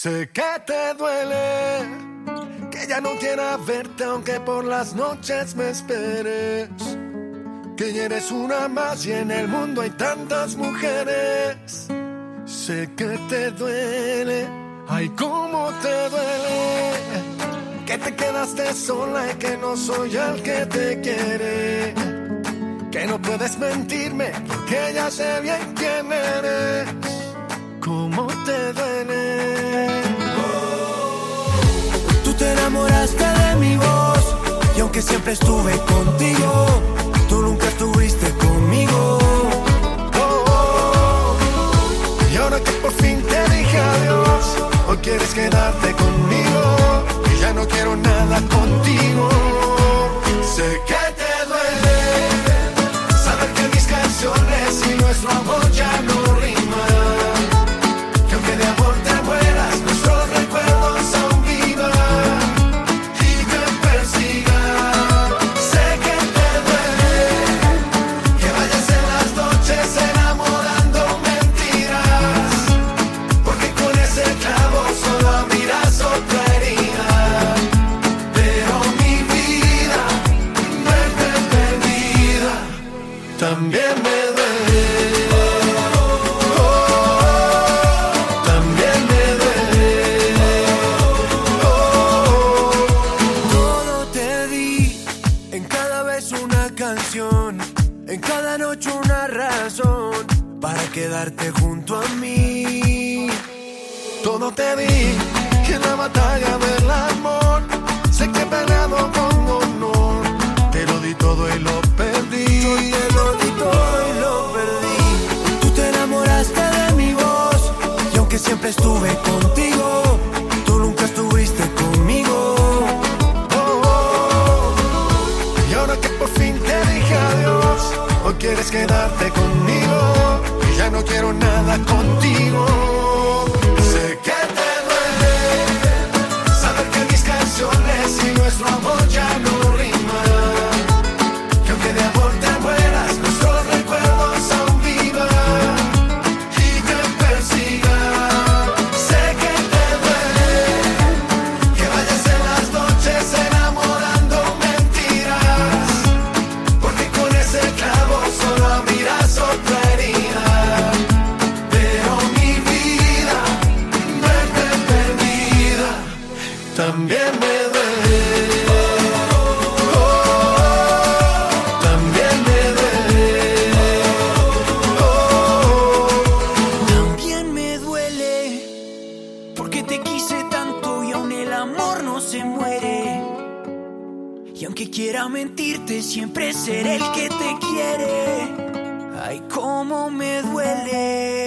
Sé que te duele, que ya no quiera verte aunque por las noches me esperes, que ya eres una más y en el mundo hay tantas mujeres. Sé que te duele, ay cómo te duele, que te quedaste sola y que no soy el que te quiere, que no puedes mentirme porque ya sé bien quién eres. ¿Cómo te duele? Tú te enamoraste de mi voz y aunque siempre estuve contigo, tú nunca estuviste conmigo. Y ahora que por fin te dije adiós, hoy quieres quedarte conmigo y ya no quiero nada contigo. Sé que te duele saber que mis canciones y nuestro amor ya no riman, que aunque de amor te mueras, nuestros recuerdos aún vivan y te persigan. Sé que te duele que vayas en las noches enamorando mentiras, porque con ese clavo solo abrirás otra herida. Pero mi vida, verte perdida, también me duele. También me duele. Todo te di, en cada beso una canción, en cada noche una razón para quedarte junto a mí. Todo te di y en la batalla del amor sé que he peleado con honor. Te lo di todo y lo perdí. Yo te lo di todo y lo perdí. Tú te enamoraste de mi voz y aunque siempre estuve contigo, tú nunca estuviste conmigo. Y ahora que por fin te dije adiós, hoy quieres quedarte conmigo y ya no quiero nada contigo. Sé que te duele saber que mis canciones y nuestro amor ya no riman, que aunque de amor te mueras, nuestros recuerdos aún vivan y te persigan. Sé que te duele que vayas en las noches enamorando mentiras, porque con ese clavo solo abrirás otra herida. Pero mi vida, verte perdida, también me duele. También me duele. También me duele porque te quise tanto y aún el amor no se muere. Y aunque quiera mentirte, siempre seré el que te quiere. Ay, cómo me duele.